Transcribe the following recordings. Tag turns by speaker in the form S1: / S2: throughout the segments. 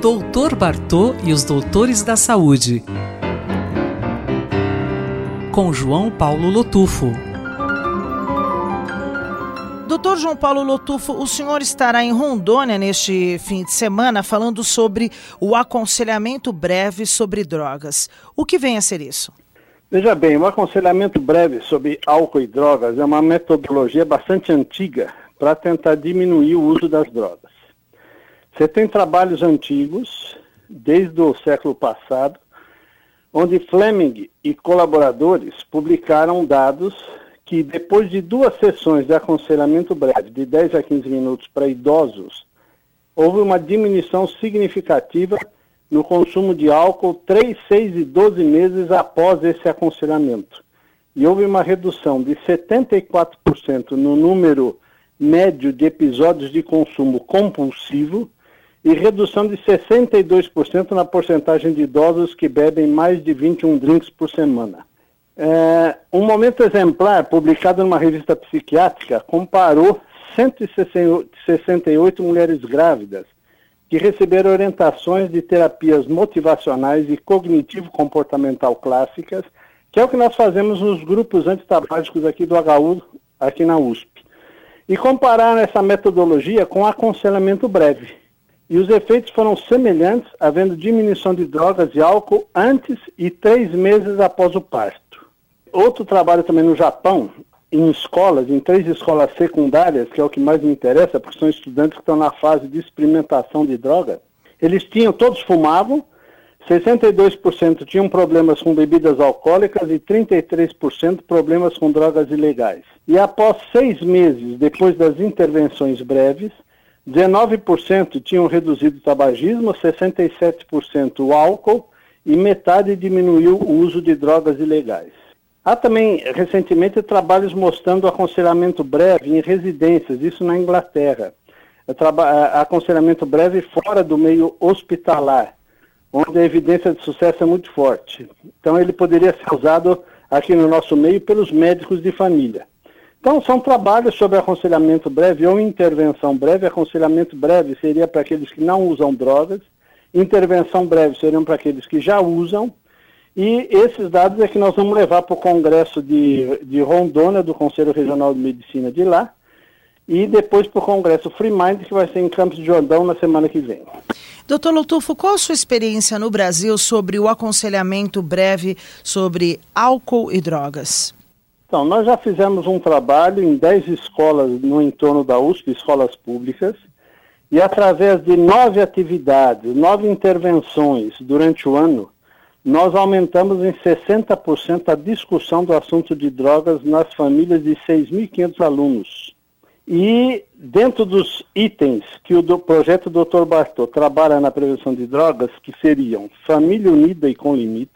S1: Doutor Bartô e os Doutores da Saúde, com João Paulo Lotufo.
S2: Doutor João Paulo Lotufo, o senhor estará em Rondônia neste fim de semana falando sobre o aconselhamento breve sobre drogas. O que vem a ser isso?
S3: Veja bem, o aconselhamento breve sobre álcool e drogas é uma metodologia bastante antiga para tentar diminuir o uso das drogas. Você tem trabalhos antigos, desde o século passado, onde Fleming e colaboradores publicaram dados que depois de 2 sessões de aconselhamento breve, de 10 a 15 minutos para idosos, houve uma diminuição significativa no consumo de álcool 3, 6 e 12 meses após esse aconselhamento. E houve uma redução de 74% no número médio de episódios de consumo compulsivo e redução de 62% na porcentagem de idosos que bebem mais de 21 drinks por semana. Um momento exemplar, publicado numa revista psiquiátrica, comparou 168 mulheres grávidas que receberam orientações de terapias motivacionais e cognitivo-comportamental clássicas, que é o que nós fazemos nos grupos antitabágicos aqui do HU, aqui na USP. E compararam essa metodologia com aconselhamento breve. E os efeitos foram semelhantes, havendo diminuição de drogas e álcool antes e 3 meses após o parto. Outro trabalho também no Japão, em escolas, em 3 escolas secundárias, que é o que mais me interessa, porque são estudantes que estão na fase de experimentação de droga. Todos fumavam, 62% tinham problemas com bebidas alcoólicas e 33% problemas com drogas ilegais. E após 6 meses depois das intervenções breves, 19% tinham reduzido o tabagismo, 67% o álcool e metade diminuiu o uso de drogas ilegais. Há também, recentemente, trabalhos mostrando o aconselhamento breve em residências, isso na Inglaterra. Aconselhamento breve fora do meio hospitalar, onde a evidência de sucesso é muito forte. Então, ele poderia ser usado aqui no nosso meio pelos médicos de família. Então, são trabalhos sobre aconselhamento breve ou intervenção breve. Aconselhamento breve seria para aqueles que não usam drogas, intervenção breve seriam para aqueles que já usam, e esses dados é que nós vamos levar para o Congresso de Rondônia, do Conselho Regional de Medicina de lá, e depois para o Congresso Free Mind, que vai ser em Campos do Jordão na semana que vem.
S2: Doutor Lotufo, qual a sua experiência no Brasil sobre o aconselhamento breve sobre álcool e drogas?
S3: Então, nós já fizemos um trabalho em 10 escolas no entorno da USP, escolas públicas, e através de 9 atividades, 9 intervenções durante o ano, nós aumentamos em 60% a discussão do assunto de drogas nas famílias de 6.500 alunos. E dentro dos itens que o projeto Dr. Bartô trabalha na prevenção de drogas, que seriam família unida e com limites,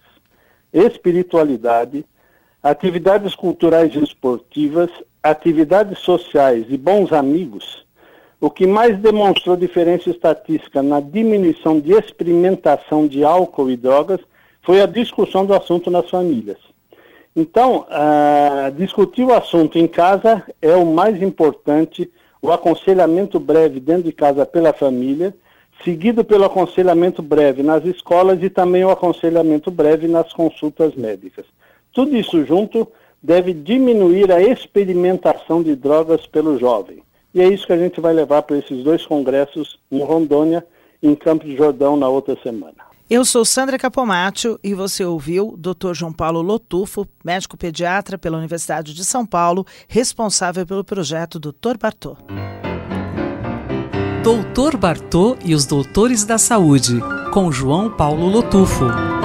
S3: espiritualidade, atividades culturais e esportivas, atividades sociais e bons amigos, o que mais demonstrou diferença estatística na diminuição de experimentação de álcool e drogas foi a discussão do assunto nas famílias. Então, discutir o assunto em casa é o mais importante, o aconselhamento breve dentro de casa pela família, seguido pelo aconselhamento breve nas escolas e também o aconselhamento breve nas consultas médicas. Tudo isso junto deve diminuir a experimentação de drogas pelo jovem. E é isso que a gente vai levar para esses 2 congressos em Rondônia e em Campos do Jordão na outra semana.
S2: Eu sou Sandra Capomatto e você ouviu Dr. João Paulo Lotufo, médico pediatra pela Universidade de São Paulo, responsável pelo projeto Dr. Bartô.
S1: Doutor Bartô e os Doutores da Saúde, com João Paulo Lotufo.